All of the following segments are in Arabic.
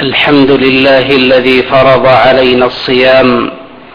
الحمد لله الذي فرض علينا الصيام،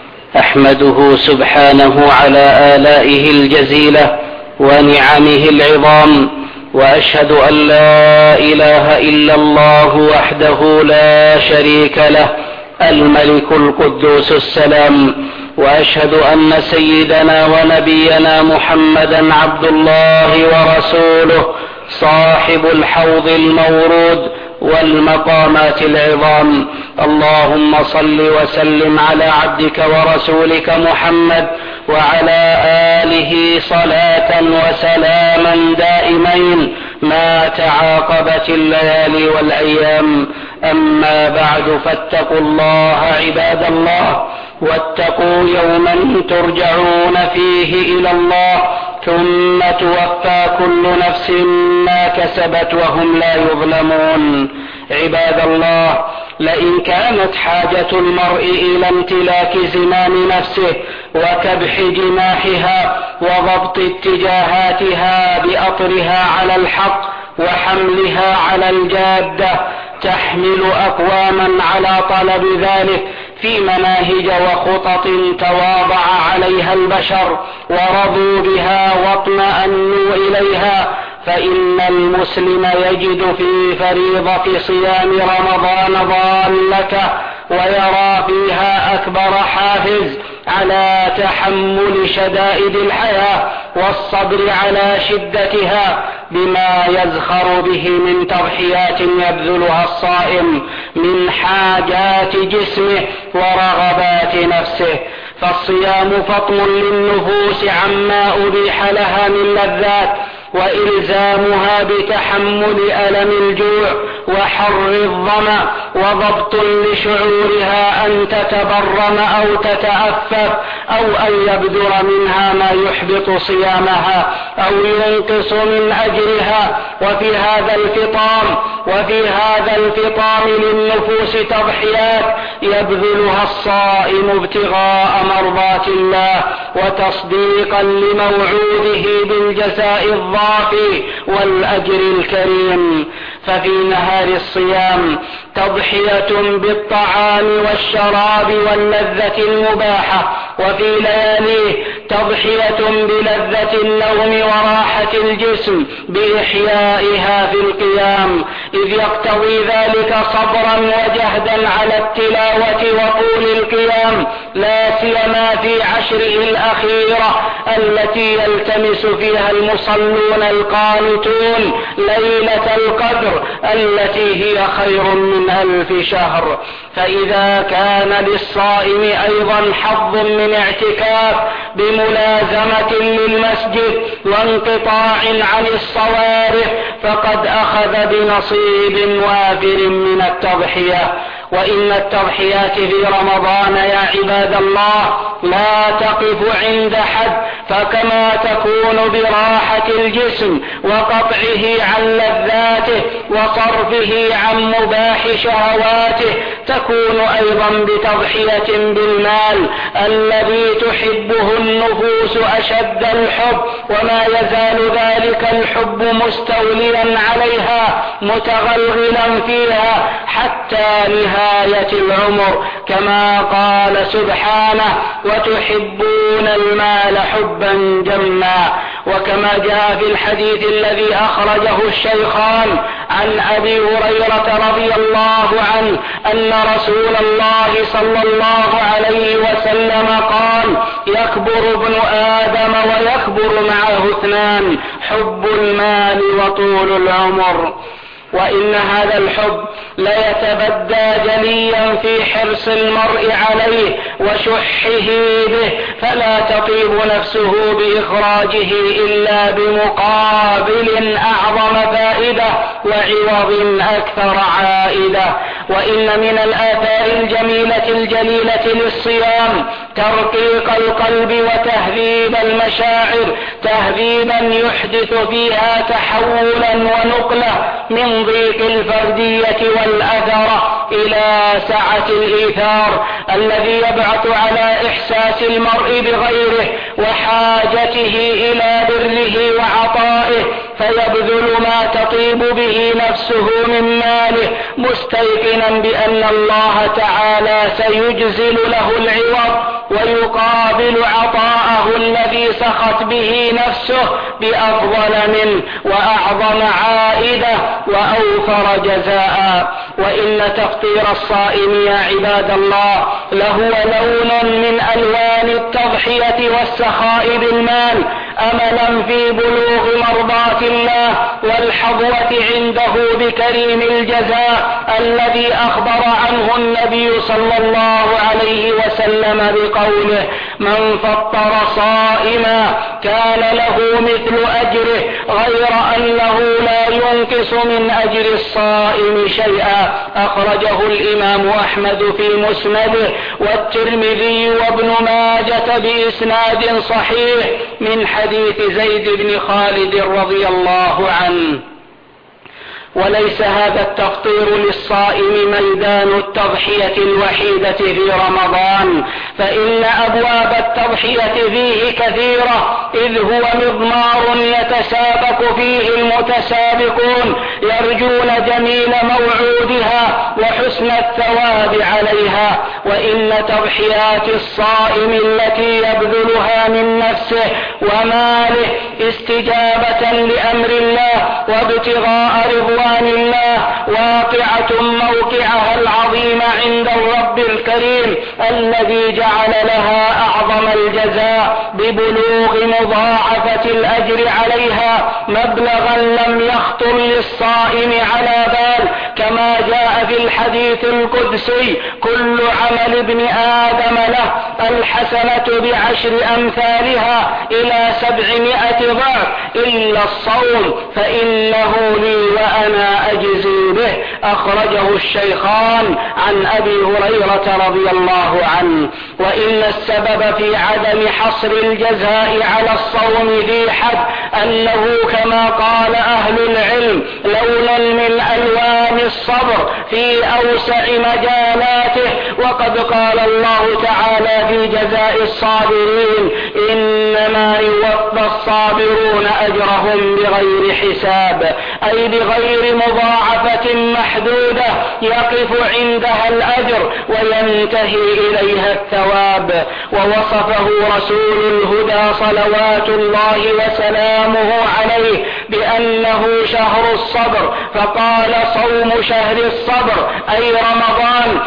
أحمده سبحانه على آلائه الجزيلة ونعمه العظام، وأشهد أن لا إله إلا الله وحده لا شريك له الملك القدوس السلام، وأشهد أن سيدنا ونبينا محمدا عبد الله ورسوله صاحب الحوض المورود والمقامات العظام. اللهم صل وسلم على عبدك ورسولك محمد وعلى آله صلاة وسلاما دائمين ما تعاقبت الليالي والأيام. أما بعد، فاتقوا الله عباد الله، واتقوا يوما ترجعون فيه إلى الله ثم توفى كل نفس ما كسبت وهم لا يظلمون. عباد الله، لئن كانت حاجة المرء إلى امتلاك زمام نفسه وكبح جناحها وضبط اتجاهاتها بأطرها على الحق وحملها على الجادة، تحمل أقواما على طلب ذلك في مناهج وخطط تواضع عليها البشر ورضوا بها واطمأنوا إليها، فإن المسلم يجد في فريضة صيام رمضان ضالته، ويرى فيها أكبر حافز على تحمل شدائد الحياة والصبر على شدتها، بما يزخر به من تضحيات يبذلها الصائم من حاجات جسمه ورغبات نفسه. فالصيام فطم للنفوس عما أبيح لها من لذات، وإلزامها بتحمل ألم الجوع وحر الظمأ، وضبط لشعورها أن تتبرم أو تتأفف أو أن يبدر منها ما يحبط صيامها أو ينقص من أجرها. وفي هذا الفطام للنفوس تضحيات يبذلها الصائم ابتغاء مرضات الله وتصديقا لموعوده بالجزاء الضافي والأجر الكريم. ففي نهار الصيام تضحية بالطعام والشراب واللذة المباحة، وفي لياليه تضحية بلذة النوم وراحة الجسم بإحيائها في القيام، إذ يقتضي ذلك صبرا وجهدا على التلاوة وطول القيام، لا سيما في عشره الأخيرة التي يلتمس فيها المصلون القانتون ليلة القدر التي هي خير من 1000 شهر. فإذا كان للصائم أيضا حظ من اعتكاف بملازمة للمسجد وانقطاع عن الصوارف، فقد أخذ بنصيب وافر من التضحية. وإن التضحيات في رمضان يا عباد الله لا تقف عند حد، فكما تكون براحة الجسم وقطعه عن لذاته وصرفه عن مباح شهواته، تكون أيضا بتضحية بالمال الذي تحبه النفوس أشد الحب، وما يزال ذلك الحب مستوليا عليها متغلغلا فيها حتى نهاية العمر، كما قال سبحانه: وتحبون المال حبا جما. وكما جاء في الحديث الذي أخرجه الشيخان عن أبي هريرة رضي الله عنه أن رسول الله صلى الله عليه وسلم قال: يكبر ابن آدم ويكبر معه 2: حب المال وطول العمر. وإن هذا الحب ليتبدى جليا في حرص المرء عليه وشحه به، فلا تطيب نفسه بإخراجه إلا بمقابل أعظم فائدة وعوض أكثر عائدة. وإن من الآثار الجميلة الجليلة للصيام ترقيق القلب وتهذيب المشاعر، تهذيبا يحدث فيها تحولا ونقلة من ضيق الفردية والأثرة إلى سعة الإيثار الذي يبعث على إحساس المرء بغيره وحاجته إلى بره وعطائه، فيبذل ما تطيب به نفسه من ماله مستيقنا بأن الله تعالى سيجزل له العوض ويقابل عطاءه الذي سخت به نفسه بأفضل منه وأعظم عائدة وأوفر جزاء. وإن تفطير الصائم يا عباد الله لهو لون من ألوان التضحية والسخاء بالمال، أملا في بلوغ مرضاة الله والحظوة عنده بكريم الجزاء الذي أخبر عنه النبي صلى الله عليه وسلم بقوله: من فطر صائما كان له مثل أجره غير أنه لا ينقص من أجر الصائم شيئا. أخرجه الإمام أحمد في مسنده والترمذي وابن ماجة بإسناد صحيح من حديث زيد بن خالد رضي الله عنه. وليس هذا التفطير للصائم ميدان التضحية الوحيدة في رمضان، فإن أبواب التضحية فيه كثيرة، إذ هو مضمار يتسابق فيه المتسابقون يرجون جميل موعودها وحسن الثواب عليها. وإن تضحيات الصائم التي يبذلها من نفسه وماله استجابة لأمر الله وابتغاء رضوان الله واقعة موقعها العظيم عند الرب الكريم الذي جعل لها أعظم الجزاء ببلوغ مضاعفة الأجر عليها مبلغا لم يخطر للصائم على بال، كما جاء في الحديث القدسي: كل عمل ابن آدم له الحسنة ب10 أمثالها إلى 700 ضعف إلا الصوم فإنه لي وأنا أجزي به. أخرجه الشيخان عن أبي هريرة رضي الله عنه. وإن السبب في عدم حصر الجزاء على الصوم ذي حد أنه كما قال أهل العلم لونا من ألوان الصبر في أوسع مجالاته. وقد قال الله تعالى في جزاء الصابرين: إنما يوفى الصابرون أجرهم بغير حساب، أي بغير مضاعفة محدودة يقف عندها الأجر وينتهي إليها الثواب. ووصفه رسول الهدى صلوات الله وسلامه عليه بأنه شهر الصبر، فقال: صوم شهر الصبر أي رمضان،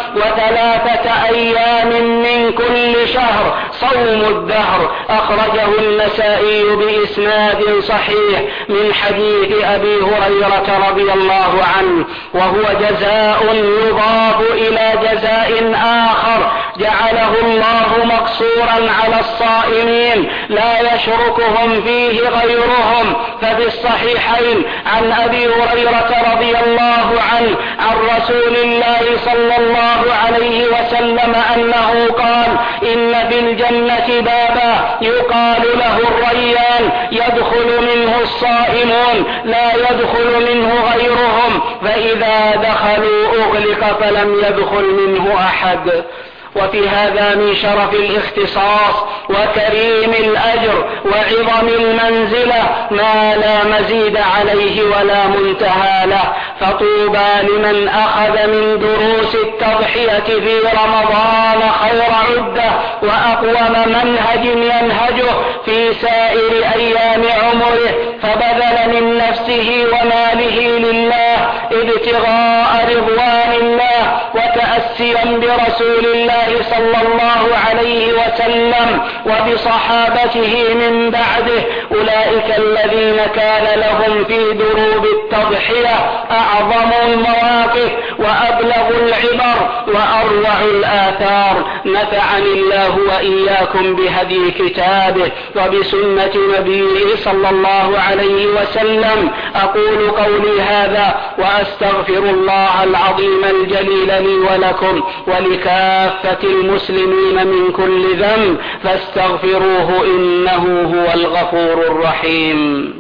و3 أيام من كل شهر صوم الدهر. أخرجه النسائي بإسناد صحيح من حديث أبي هريرة رضي الله عنه. وهو جزاء يضاف إلى جزاء آخر جعله الله مقصورا على الصائمين لا يشركهم فيه غيرهم. ففي الصحيحين عن أبي هريرة رضي الله عنه عن رسول الله صلى الله عليه وسلم أنه قال: إن في الجنة بابا يقال له الريان يدخل منه الصائمون لا يدخل منه غيرهم، فإذا دخلوا أغلق فلم يدخل منه أحد. وفي هذا من شرف الاختصاص وكريم الأجر وعظم المنزلة ما لا مزيد عليه ولا منتهى له. فطوبى لمن أخذ من دروس التضحية في رمضان خير عدة وأقوم منهج ينهجه في سائر أيام عمره، فبذل من نفسه وماله لله ابتغاء رضوان الله وتأسيا برسول الله صلى الله عليه وسلم وبصحابته من بعده. أولئك الذين كان لهم في دروب التضحية أعظم المواقف وأبلغ العبر وأروع الآثار. نفعني الله وإياكم بهدي كتابه وبسنة نبيه صلى الله عليه وسلم. أقول قولي هذا وأستغفر الله العظيم الجليل لي ولكم ولكم ولكافة المسلمين من كل ذنب فاستغفروه إنه هو الغفور الرحيم.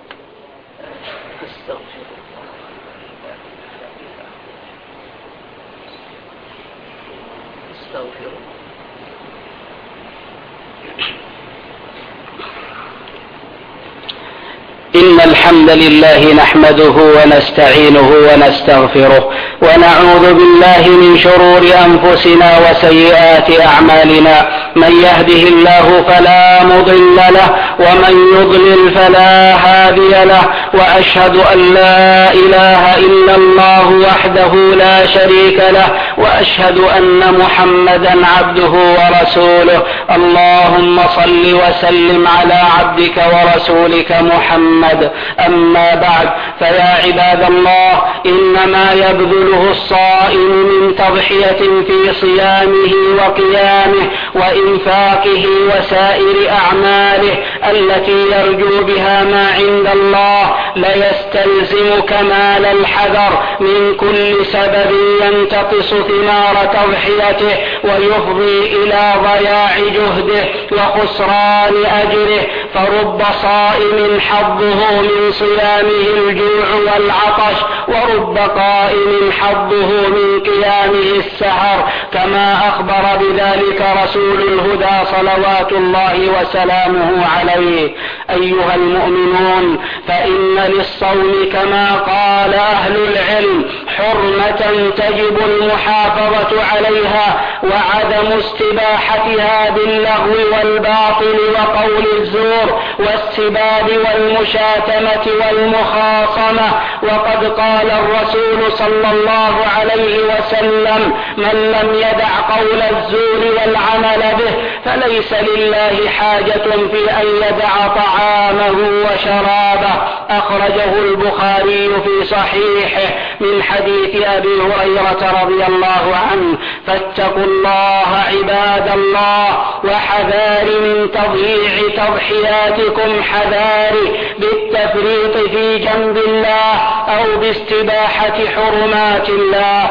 إن الحمد لله نحمده ونستعينه ونستغفره ونعوذ بالله من شرور أنفسنا وسيئات أعمالنا. من يهده الله فلا مضل له ومن يضلل فلا هادي له، وأشهد أن لا إله إلا الله وحده لا شريك له، وأشهد أن محمدا عبده ورسوله. اللهم صل وسلم على عبدك ورسولك محمد. أما بعد، فيا عباد الله، إنما يبذله الصائم من تضحية في صيامه وقيامه وإنفاقه وسائر أعماله التي يرجو بها ما عند الله ليستلزم كمال الحذر من كل سبب ينتقص ثمار تضحيته ويفضي إلى ضياع جهده وخسران أجره. فرب صائم حظه من صيامه الجوع والعطش، ورب قائم حظه من قيامه السحر، كما أخبر بذلك رسول الهدى صلوات الله وسلامه عليه. أيها المؤمنون، فإن للصوم كما قال أهل العلم حرمة تجب المحافظة عليها وعدم استباحتها باللغو والباطل وقول الزور والسباب والمشاتمة والمخاصمة. وقد قال الرسول صلى الله عليه وسلم: من لم يدع قول الزور والعمل به فليس لله حاجة في أن يدع طعامه وشرابه. أخرجه البخاري في صحيحه من حديث أبي هريرة رضي الله عنه. فاتقوا الله عباد الله، وحذار من تضييع تضحياتكم حذاري بالتفريط في جنب الله أو باستباحة حرمات الله.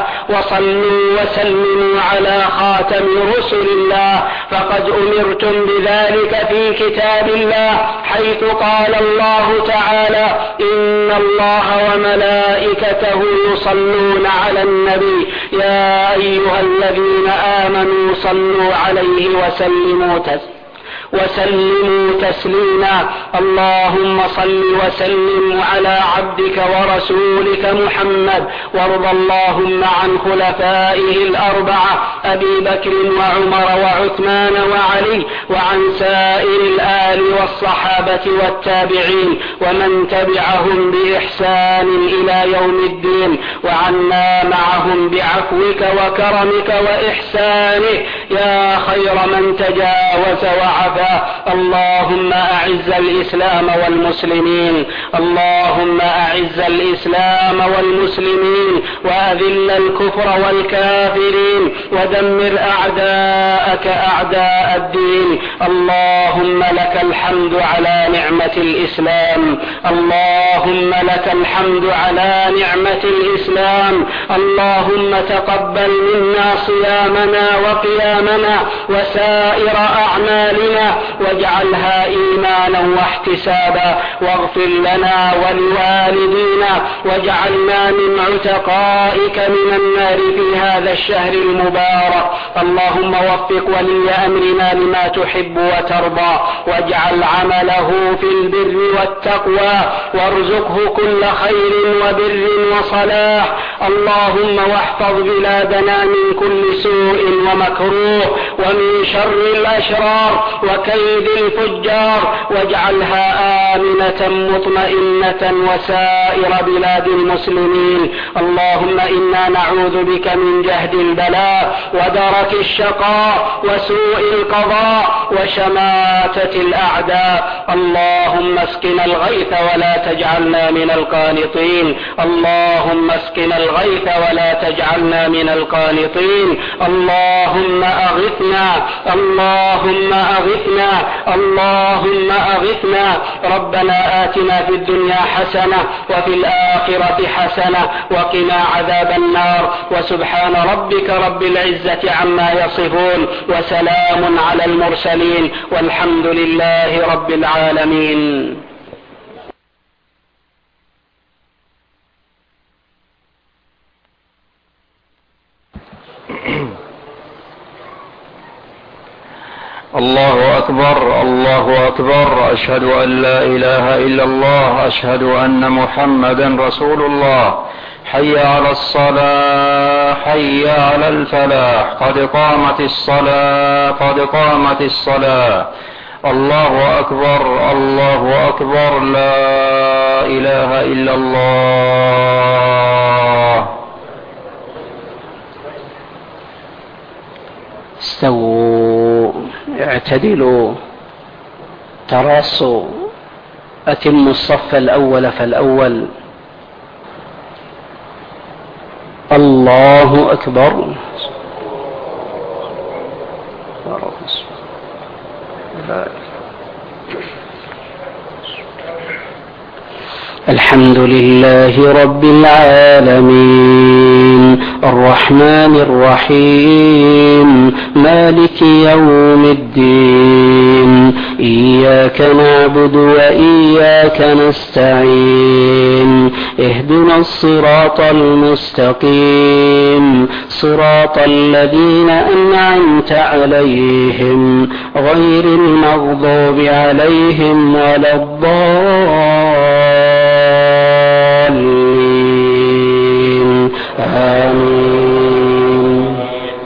وصلوا وسلموا على خاتم رسل الله، فقد أمرتم بذلك في كتاب الله، حيث قال الله تعالى: إن الله وملائكته يصلون على النبي يا أيها الذين آمنوا صلوا عليه وسلموا تسليما. اللهم صل وسلم على عبدك ورسولك محمد، وارض اللهم عن خلفائه الأربعة أبي بكر وعمر وعثمان وعلي، وعن سائر الآل والصحابة والتابعين ومن تبعهم بإحسان إلى يوم الدين، وعنا معهم بعفوك وكرمك وإحسانك يا خير من تجاوز وعفا. اللهم أعز الإسلام والمسلمين، اللهم أعز الإسلام والمسلمين، وأذل الكفر والكافرين، ودمر أعداءك أعداء الدين. اللهم لك الحمد على نعمة الإسلام، اللهم لك الحمد على نعمة الإسلام. اللهم تقبل منا صيامنا وقيامنا وسائر أعمالنا، واجعلها إيمانا واحتسابا، واغفر لنا ولوالدينا، واجعلنا من عتقائك من النار في هذا الشهر المبارك. اللهم وفق ولي أمرنا لما تحب وترضى، واجعل عمله في البر والتقوى، وارزقه كل خير وبر وصلاح. اللهم واحفظ بلادنا من كل سوء ومكروه ومن شر الأشرار وكيد الفجار، واجعلها آمنة مطمئنة وسائر بلاد المسلمين. اللهم إنا نعوذ بك من جهد البلاء ودرك الشقاء وسوء القضاء وشماتة الأعداء. اللهم اسقنا الغيث ولا تجعلنا من القانطين، اللهم اسقنا الغيث ولا تجعلنا من القانطين. اللهم أغثنا، اللهم أغثنا، اللهم أغثنا. ربنا آتنا في الدنيا حسنة وفي الآخرة الآخرة حسنة وقنا عذاب النار. وسبحان ربك رب العزة عما يصفون وسلام على المرسلين والحمد لله رب العالمين. الله أكبر الله أكبر، أشهد أن لا إله إلا الله، أشهد أن محمدا رسول الله. حي على الصلاة حي على الفلاح، قد قامت الصلاة قد قامت الصلاة. الله أكبر الله أكبر، لا إله إلا الله. استووا اعتدلوا تراصوا، أتموا الصف الأول فالأول. الله أكبر. الحمد لله رب العالمين، الرحمن الرحيم، مالك يوم الدين، إياك نعبد وإياك نستعين، اهدنا الصراط المستقيم، صراط الذين أنعمت عليهم غير المغضوب عليهم ولا الضالين، آمين.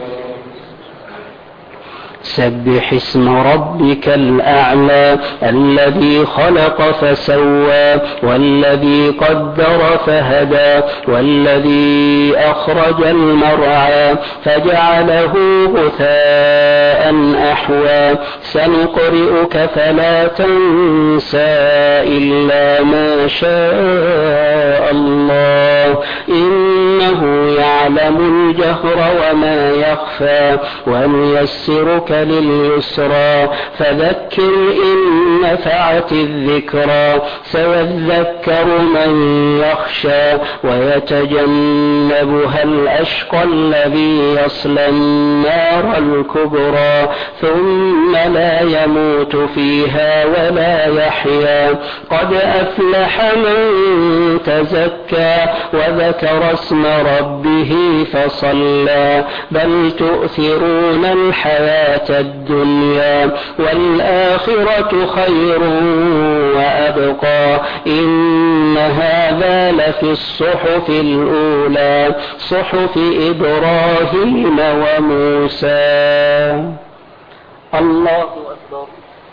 سبح اسم ربك الأعلى الذي خلق فسوى والذي قدر فهدى والذي أخرج المرعى فجعله غثاء أحوى. سنقرئك فلا تنسى إلا ما شاء الله، إنه يعلم الجهر وما يخفى. ونيسرك لليسرى فذكر إن نفعت الذكرى. سيذكر من يخشى ويتجنبها الأشقى الذي يصلى النار الكبرى ثم لا يموت فيها ولا يحيا. قد أفلح من تزكى وذكر اسم ربه فصلى. بل تؤثرون الحياة الدنيا والآخرة خير وأبقى. إن هذا لفي الصحف الأولى، صحف إبراهيم وموسى. الله أكبر.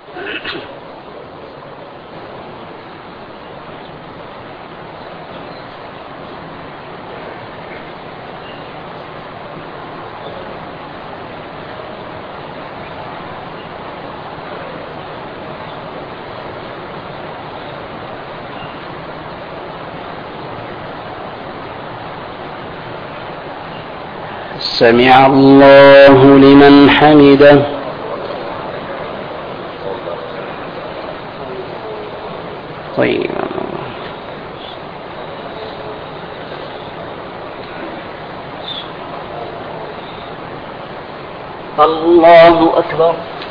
سمع الله لمن حمده. طيب. الله أكبر.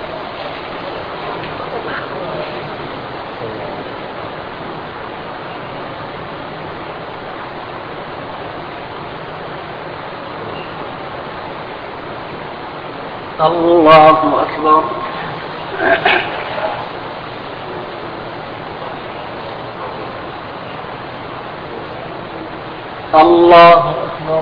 الله أكبر. الله أكبر.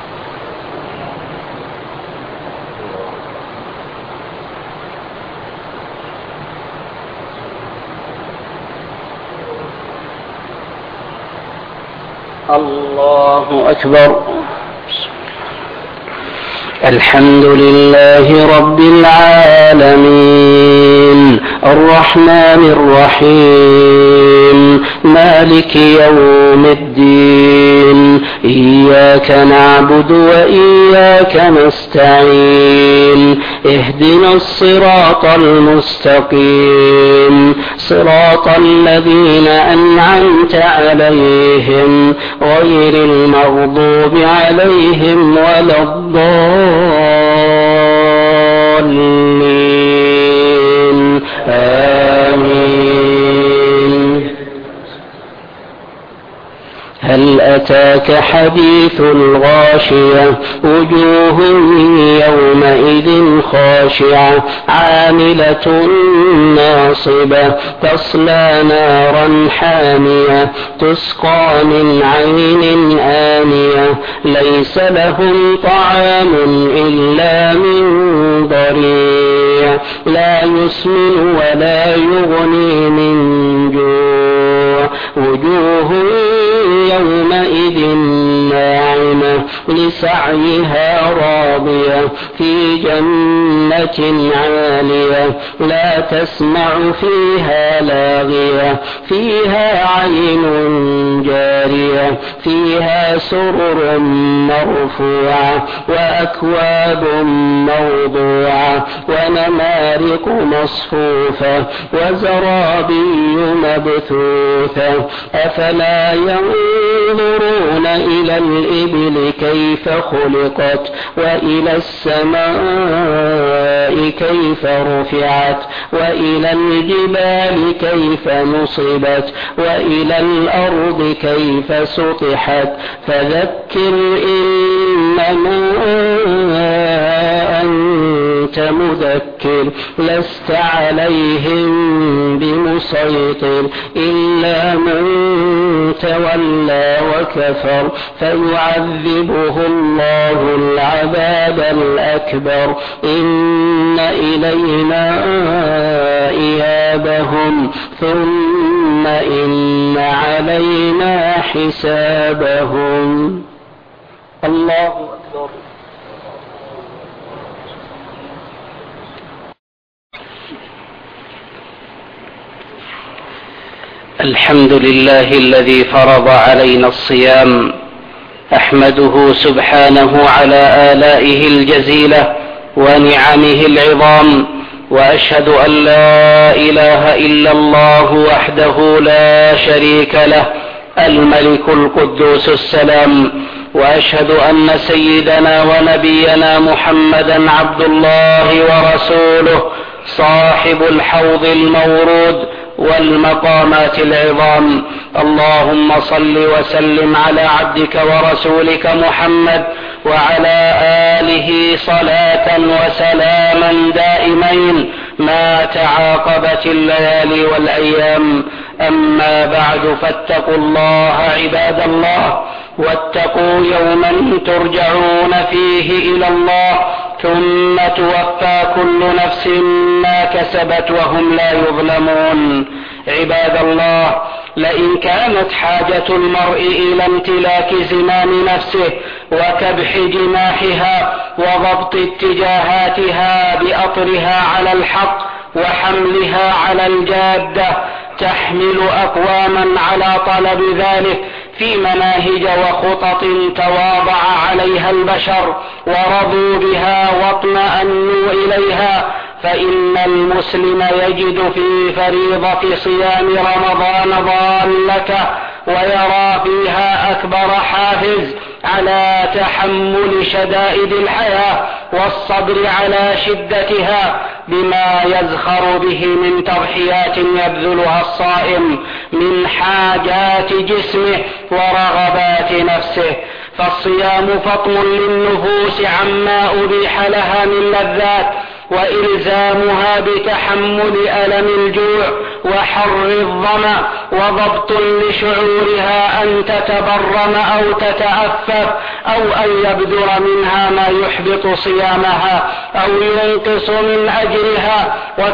الله أكبر. الحمد لله رب العالمين، الرحمن الرحيم، مالك يوم الدين، إياك إياك نعبد وإياك نستعين اهدنا الصراط المستقيم صراط الذين أنعمت عليهم غير المغضوب عليهم ولا الضالين آمين. هل أتاك حديث الغاشية وجوه يومئذ خاشعة عاملة ناصبة تصلى نارا حامية تسقى من عين آنية ليس لهم طعام إلا من ضريع لا يسمن ولا يغني من جوع وجوه يومئذ ناعمة لسعيها راضية في جنة عالية لا تسمع فيها لاغية فيها عين جارية فيها سرر مرفوعة وأكواب موضوعة ونمارق مصفوفة وزرابي مبثوثة أفلا ينظرون إلى الإبل كيف خلقت وإلى السماء كيف رفعت وإلى الجبال كيف نصبت وإلى الأرض كيف سطحت فذكر إنما أنت مذكر لست عليهم بمسيطر إلا من تولى وكفر فيعذبه الله العذاب الأكبر إن إلينا إيابهم ثم إن علينا حسابهم. الله أكبر. الحمد لله الذي فرض علينا الصيام أحمده سبحانه على آلائه الجزيلة ونعمه العظام وأشهد أن لا إله إلا الله وحده لا شريك له الملك القدوس السلام وأشهد أن سيدنا ونبينا محمدا عبد الله ورسوله صاحب الحوض المورود والمقامات العظام. اللهم صل وسلم على عبدك ورسولك محمد وعلى آله صلاة وسلاما دائمين ما تعاقبت الليالي والأيام. أما بعد فاتقوا الله عباد الله واتقوا يوما ترجعون فيه إلى الله ثم توفى كل نفس ما كسبت وهم لا يظلمون. عباد الله لئن كانت حاجة المرء إلى امتلاك زمام نفسه وكبح جناحها وضبط اتجاهاتها بأطرها على الحق وحملها على الجادة تحمل أقواما على طلب ذلك في مناهج وخطط تواضع عليها البشر ورضوا بها واطمأنوا إليها، فإن المسلم يجد في فريضة صيام رمضان ضالته ويرى فيها أكبر حافز على تحمل شدائد الحياة والصبر على شدتها بما يزخر به من تضحيات يبذلها الصائم من حاجات جسمه ورغبات نفسه. فالصيام فطم للنفوس عما أبيح لها من لذات وإلزامها بتحمل ألم الجوع وحر الظمأ وضبط لشعورها أن تتبرم أو تتأفف أو أن يبدر منها ما يحبط صيامها أو ينقص من أجرها.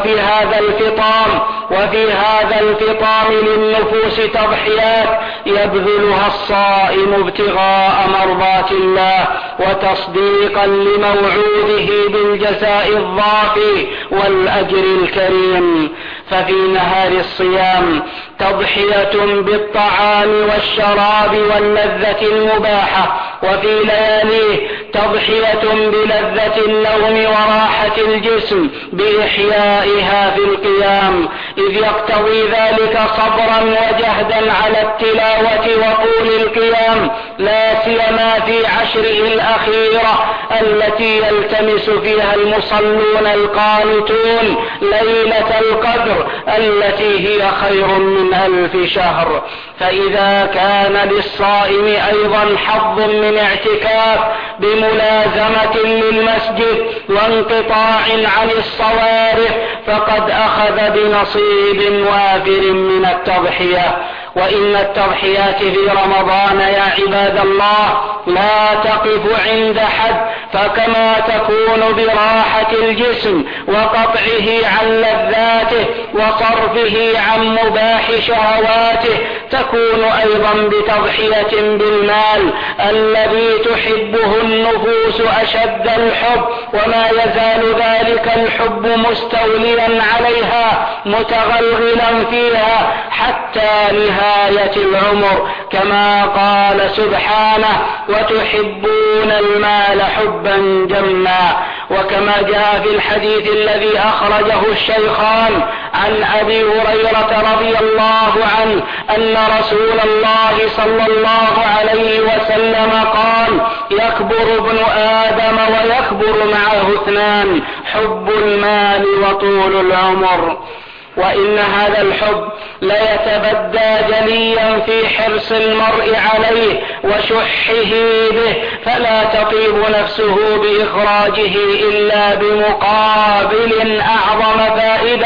وفي هذا الفطام للنفوس تضحيات يبذلها الصائم ابتغاء مرضات الله وتصديقا لموعوده بالجزاء الضافي والأجر الكريم. ففي نهار الصيام تضحية بالطعام والشراب واللذة المباحة وفي لياليه، تضحية بلذة النوم وراحة الجسم بإحيائها في القيام، إذ يقتضي ذلك صبرا وجهدا على التلاوة وطول القيام، لا سيما في عشره الأخيرة التي يلتمس فيها المصلون القانتون ليلة القدر التي هي خير من 1000 شهر. فإذا كان للصائم أيضا حظ من اعتكاف بملازمة للمسجد وانقطاع عن الصوارف، فقد أخذ بنصيب وافر من التضحية. وإن التضحيات في رمضان يا عباد الله لا تقف عند حد، فكما تكون براحة الجسم وقطعه عن لذاته وصرفه عن مباح شهواته، تكون أيضا بتضحية بالمال الذي تحبه النفوس أشد الحب، وما يزال ذلك الحب مستوليا عليها متغلغلا فيها حتى نهاية العمر، كما قال سبحانه: وتحبون المال حبا جما. وكما جاء في الحديث الذي أخرجه الشيخان عن أبي هريرة رضي الله عنه أن رسول الله صلى الله عليه وسلم قال: يكبر ابن آدم ويكبر معه 2: حب المال وطول العمر. وإن هذا الحب ليتبدى جليا في حرص المرء عليه وشحه به، فلا تطيب نفسه بإخراجه إلا بمقابل أعظم فائدة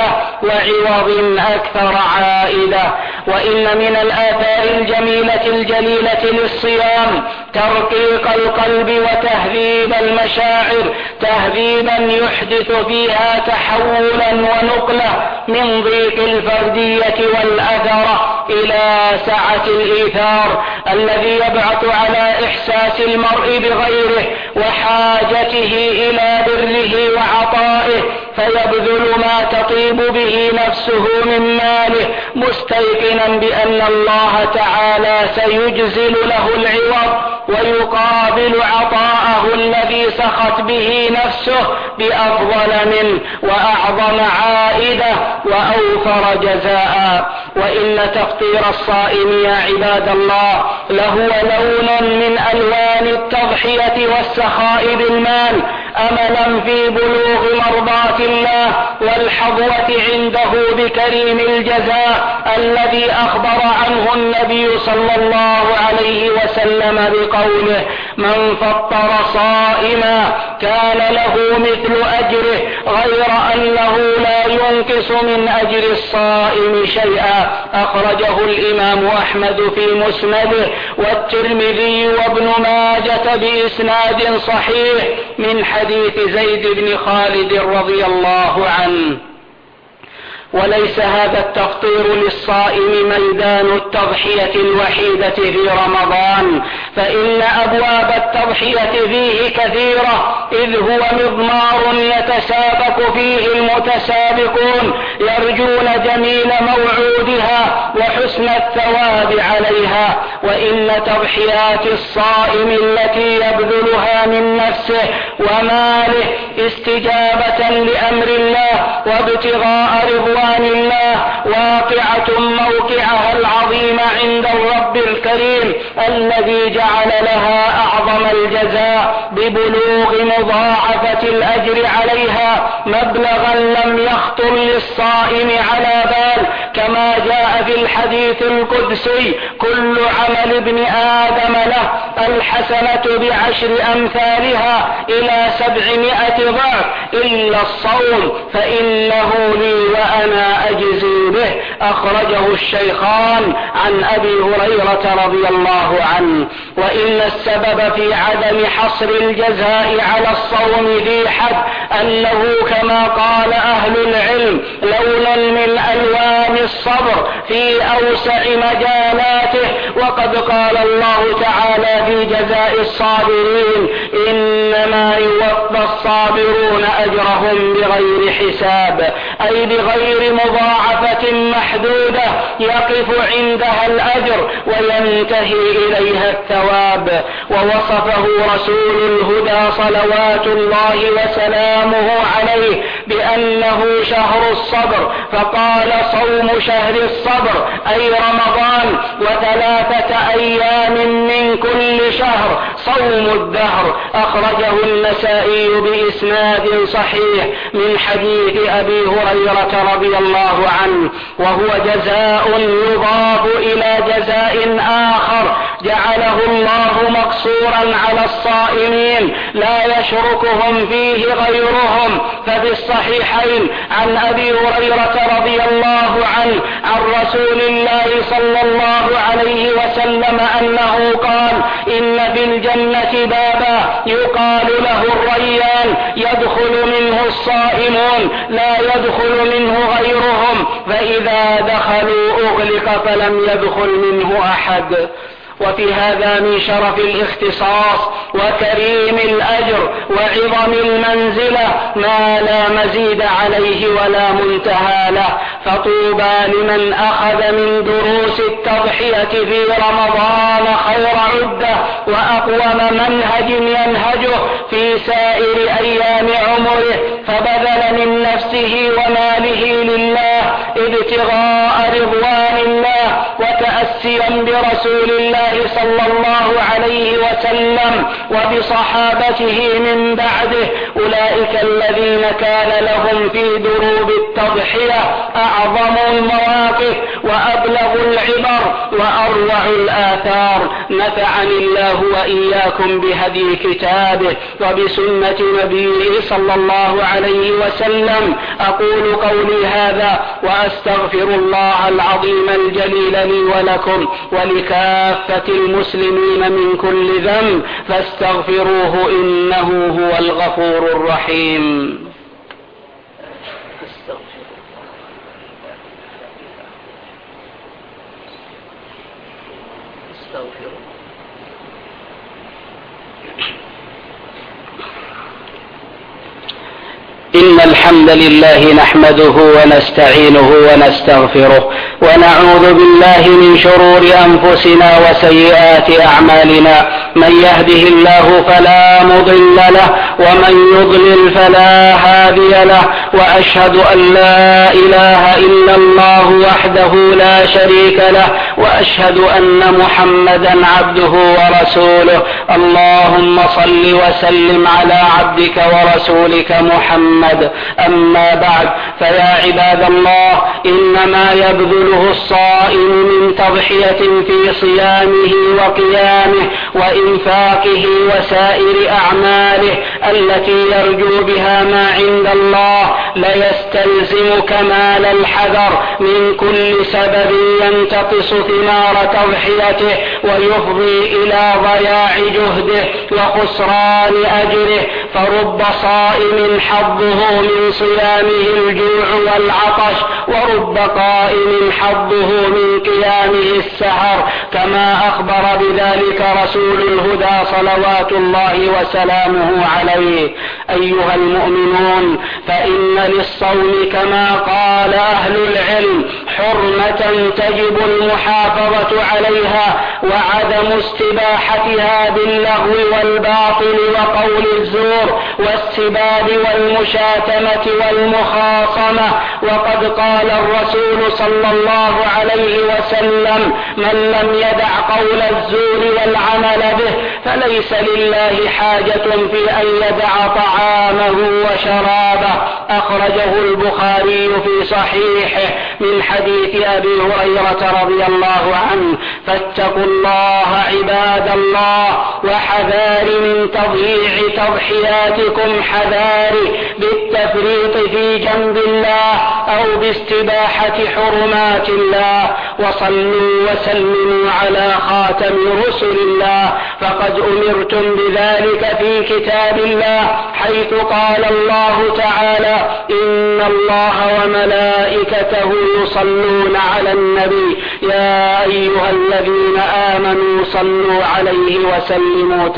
وعوض أكثر عائدة. وإن من الآثار الجميلة الجليلة للصيام ترقيق القلب وتهذيب المشاعر، تهذيبا يحدث فيها تحولا ونقلة من ضيق الفردية والأثرة إلى سعة الإيثار الذي يبعث على إحساس المرء بغيره وحاجته إلى بره وعطائه، فيبذل ما تطيب به نفسه من ماله مستيقنا بأن الله تعالى سيجزل له العوض ويقابل عطاءه الذي سخت به نفسه بأفضل منه وأعظم عائدة وأوفر جزاء. وإن تفطير الصائم يا عباد الله لهو لون من ألوان التضحية والسخاء بالمال، أملا في بلوغ مرضاة الله والحظوة عنده بكريم الجزاء الذي أخبر عنه النبي صلى الله عليه وسلم بقوله: من فطر صائما كان له مثل أجره غير أنه لا ينقص من أجر الصائم شيئا. أخرجه الإمام أحمد في مسنده والترمذي وابن ماجة بإسناد صحيح من حديث زيد بن خالد رضي الله عنه. وليس هذا التفطير للصائم ميدان التضحية الوحيدة في رمضان، فإن أبواب التضحية فيه كثيرة، إذ هو مضمار يتسابق فيه المتسابقون يرجون جميل موعودها وحسن الثواب عليها. وإن تضحيات الصائم التي يبذلها من نفسه وماله استجابة لأمر الله وابتغاء رضوان الله واقعة موقعها العظيم عند الرب الكريم الذي جعل لها أعظم الجزاء ببلوغ مضاعفة الأجر عليها مبلغا لم يخطر للصائم على بال، كما جاء في الحديث القدسي: كل عمل ابن آدم له الحسنة ب10 أمثالها إلى 700 ضعف إلا الصوم فإنه لي وأنا أجزي به. أخرجه الشيخان عن أبي هريرة رضي الله عنه. وإن السبب في عدم حصر الجزاء على الصوم ذي حد أنه كما قال أهل العلم لون من ألوان الصبر في أوسع مجالاته، وقد قال الله تعالى في جزاء الصابرين، إنما يوفى الصابرون أجرهم بغير حساب، أي بغير مضاعفة محدودة يقف عندها الأجر وينتهي إليها الثواب. ووصفه رسول الهدى صلوات الله وسلامه عليه بأنه شهر الصبر، فقال: صوم شهر الصبر أي رمضان، و3 أيام من كل شهر صوم الدهر. أخرجه النسائي بإسناد صحيح من حديث أبي هريرة رضي الله عنه، وهو جزاء يضاف إلى جزاء آخر جعله الله مقصورا على الصائمين لا يشركهم فيه غيرهم. ففي الصحيحين عن أبي هريرة رضي الله عنه عن رسول الله صلى الله عليه وسلم أنه قال: إن في الجنة بابا يقال له الريان، يدخل منه الصائمون لا يدخل منه غيرهم، فإذا دخلوا أغلق فلم يدخل منه أحد. وفي هذا من شرف الاختصاص وكريم الأجر وعظم المنزلة ما لا مزيد عليه ولا منتهى له. فطوبى لمن أخذ من دروس التضحية في رمضان خير عدة وأقوم منهج ينهجه في سائر أيام عمره، فبذل من نفسه وماله لله ابتغاء رضوان الله وتأسيا برسول الله صلى الله عليه وسلم وبصحابته من بعده. أولئك الذين كان لهم في دروب التضحية أعظم المواقف وأبلغ العبر وأروع الآثار. نفعني الله وإياكم بهدي كتابه وبسنة نبيه صلى الله عليه وسلم. أقول قولي هذا وأستغفر الله العظيم الجليل لي ولكم ولكافة المسلمين من كل ذنب، فاستغفروه إنه هو الغفور الرحيم. إن الحمد لله نحمده ونستعينه ونستغفره ونعوذ بالله من شرور أنفسنا وسيئات أعمالنا. من يهده الله فلا مضل له ومن يضلل فلا هادي له، وأشهد أن لا إله إلا الله وحده لا شريك له، وأشهد أن محمدا عبده ورسوله. اللهم صل وسلم على عبدك ورسولك محمد. أما بعد، فيا عباد الله، إنما يبذله الصائم من تضحية في صيامه وقيامه وإنفاقه وسائر أعماله التي يرجو بها ما عند الله ليستلزم كمال الحذر من كل سبب ينتقص ثمار تضحيته ويفضي إلى ضياع جهده وخسران أجره. فرب صائم حظه من صيامه الجوع والعطش، ورب قائم حظه من قيامه السهر، كما أخبر بذلك رسول الهدى صلوات الله وسلامه عليه. أيها المؤمنون، فإن للصوم كما قال أهل العلم حرمة تجب المحافظة عليها وعدم استباحتها باللغو والباطل وقول الزور والسباب والمشاتمة والمخاصمة. وقد قال الرسول صلى الله عليه وسلم: من لم يدع قول الزور والعمل به فليس لله حاجة في أن يدع طعامه وشرابه. أخرجه البخاري في صحيحه من حديث أبي هريرة رضي الله عنه. فاتقوا الله عباد الله، وحذار من تضييع تضحياتكم حذاري بالتفريط في جنب الله أو باستباحة حرمات الله. وصلوا وسلموا على خاتم رسل الله، فقد وقد أمرتم بذلك في كتاب الله، حيث قال الله تعالى: إن الله وملائكته يصلون على النبي يا أيها الذين آمنوا صلوا عليه وسلموا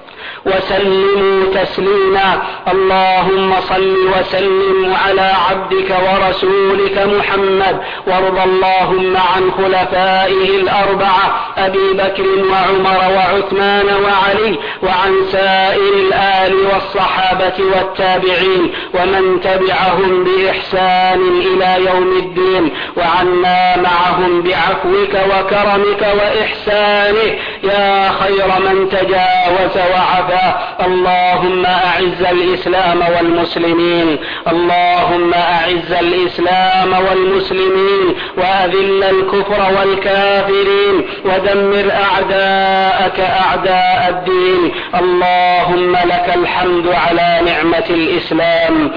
تسليما. اللهم صل وسلم على عبدك ورسولك محمد، وارض اللهم عن خلفائه الأربعة أبي بكر وعمر وعثمان وعلي، وعن سائر الآل والصحابة والتابعين ومن تبعهم بإحسان إلى يوم الدين، وعنا معهم بعفوك وكرمك وإحسانك يا خير من تجاوز وعفا. اللهم أعز الإسلام والمسلمين، اللهم أعز الإسلام والمسلمين، وأذل الكفر والكافرين، ودمر أعداءك أعداء الدين. اللهم لك الحمد على نعمة الإسلام،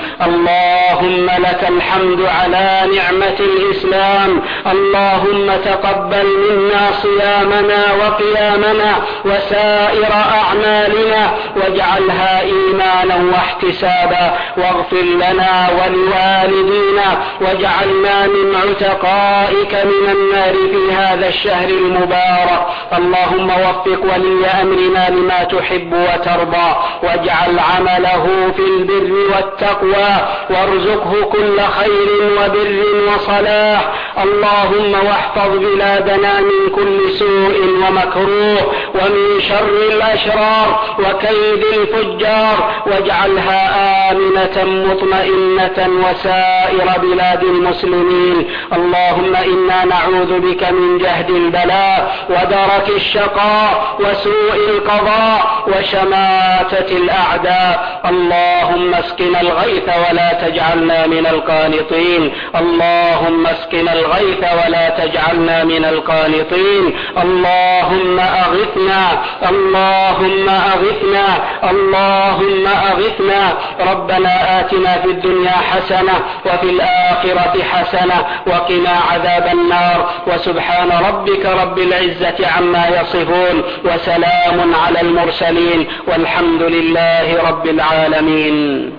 اللهم لك الحمد على نعمة الإسلام. اللهم تقبل منا صيامنا وقيامنا وسائر أعمالنا، واجعلها إيمانا واحتسابا، واغفر لنا ولوالدينا، واجعلنا من عتقائك من النار في هذا الشهر المبارك. اللهم وفق ولي أمرنا لما تحب وترضى، واجعل عمله في البر والتقوى، وارزقه كل خير وبر وصلاح. اللهم واحفظ بلادنا من كل سوء ومكروه، ومن شر الأشرار وكيد الفجار، واجعلها آمنة مطمئنة وسائر بلاد المسلمين. اللهم إنا نعوذ بك من جهد البلاء ودرك الشقاء وسوء القضاء وشماتة الأعداء. اللهم اسقنا الغيث ولا تجعلنا من القانطين، اللهم اسقنا الغيث ولا تجعلنا من القانطين. اللهم أغثنا، اللهم أغثنا، اللهم أغثنا. ربنا آتنا في الدنيا حسنة وفي الآخرة حسنة وقنا عذاب النار. وسبحان ربك رب العزة عما يصفون، وسلام على المرسلين، والحمد لله رب العالمين.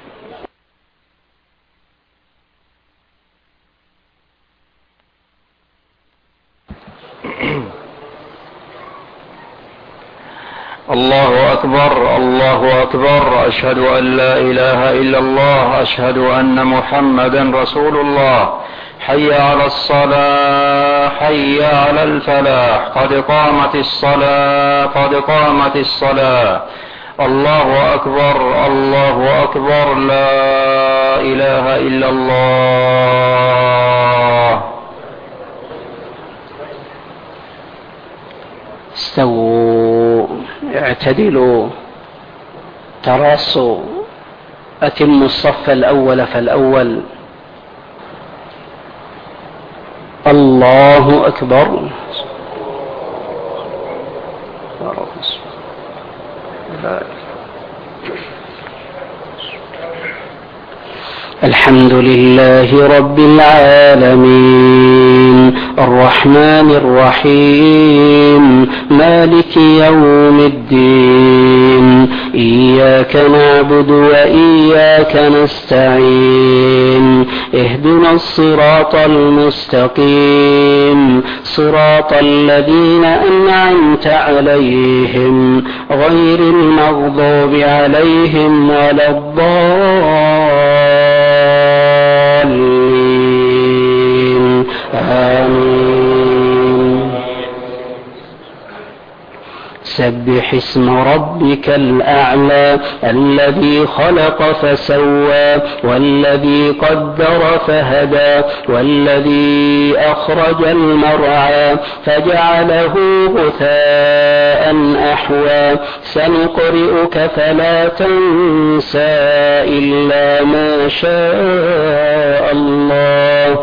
الله أكبر، الله أكبر، أشهد أن لا إله إلا الله، أشهد أن محمدا رسول الله. حي على الصلاة، حي على الفلاح، قد قامت الصلاة، قد قامت الصلاة. الله أكبر، الله أكبر، لا إله إلا الله. استووا، اعتدلوا، تراصوا، أتموا الصف الأول فالأول. الله أكبر. الحمد لله رب العالمين، الرحمن الرحيم، مالك يوم الدين، إياك نعبد وإياك نستعين، اهدنا الصراط المستقيم، صراط الذين أنعمت عليهم غير المغضوب عليهم ولا الضالين. آمين. سبح اسم ربك الأعلى الذي خلق فسوى، والذي قدر فهدى، والذي أخرج المرعى فجعله غثاء أحوى. سنقرئك فلا تنسى إلا ما شاء الله،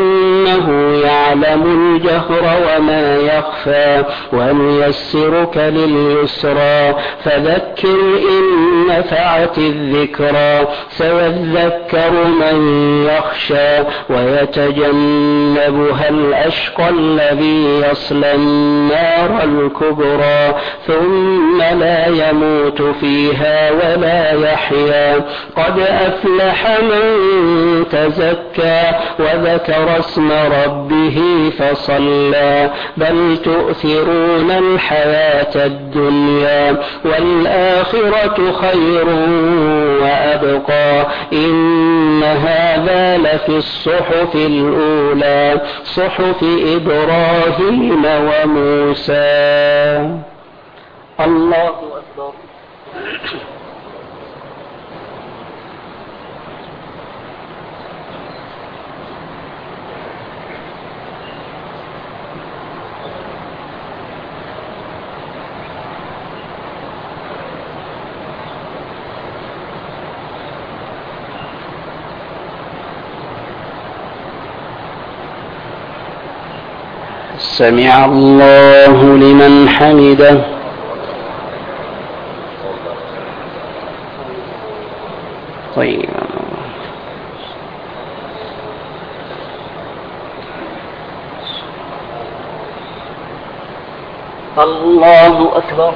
إنه يعلم الجهر وما يخفى، ونيسرك لليسرى فذكر إن نفعت الذكرى سيذكر من يخشى ويتجنبها الأشقى الذي يصلى النار الكبرى ثم لا يموت فيها ولا يحيا قد أفلح من تزكى وذكر اسم ربه فصلى بل تؤثرون الحياة الدنيا والآخرة خير وأبقى إن هذا لفي الصحف الأولى صحف إبراهيم وموسى. الله أكبر. سمع الله لمن حمده. طيب الله أكبر.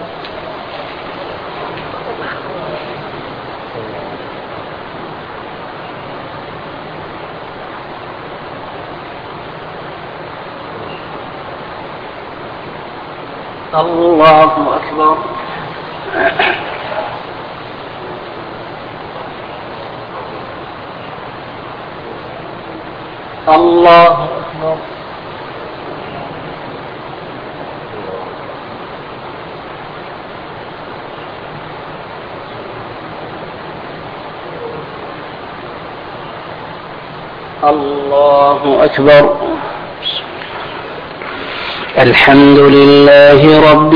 الله أكبر. الله أكبر. الله أكبر. الحمد لله رب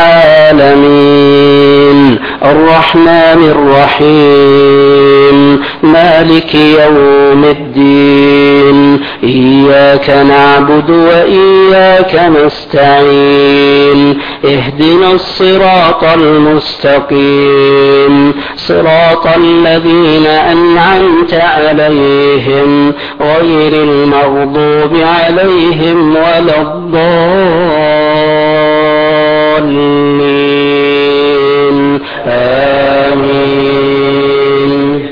العالمين الرحمن الرحيم مالك يوم الدين إياك نعبد وإياك نستعين اهدنا الصراط المستقيم صراط الذين أنعمت عليهم غير المغضوب عليهم ولا الضالين آمين.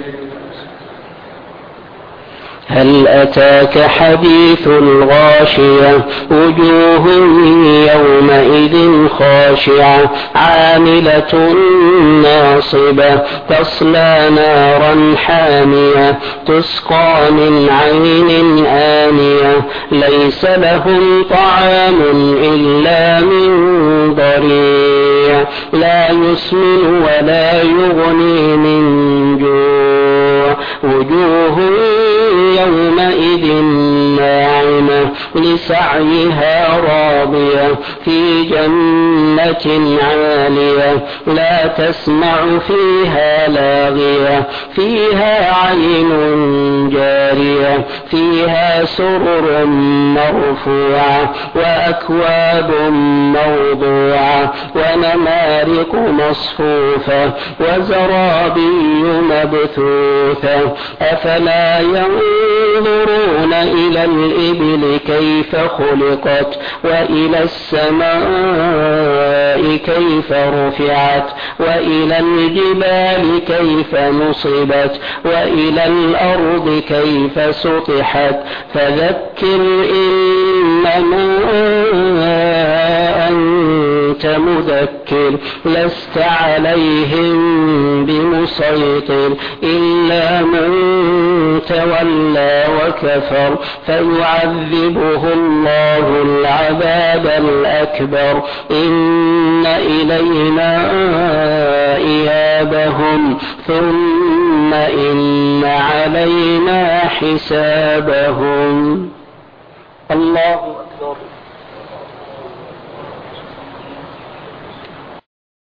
هل أتاك حديث الغاشية وجوه يومئذ خاشعة عاملة ناصبة تصلى نارا حامية تسقى من عين آنية ليس لهم طعام إلا من ضريع لا يسمن ولا يغني من جوع وجوه يومئذ ناعمة لسعيها راضية في جنة عالية لا تسمع فيها لاغية فيها عين جارية فيها سرر مرفوعة وأكواب موضوعة ونمارق مصفوفة وزرابي مبثوثة أفلا ينظرون إلى الإبل كيف خلقت وإلى السماء كيف رفعت وإلى الجبال كيف نصبت وإلى الأرض كيف سطحت فذكر إنما أنت مذكر لست عليهم بمسيطر إلا من تولى وكفر فيعذبه الله العذاب الأكبر إن إلينا إيابهم ثم إن علينا حسابهم. الله أكبر.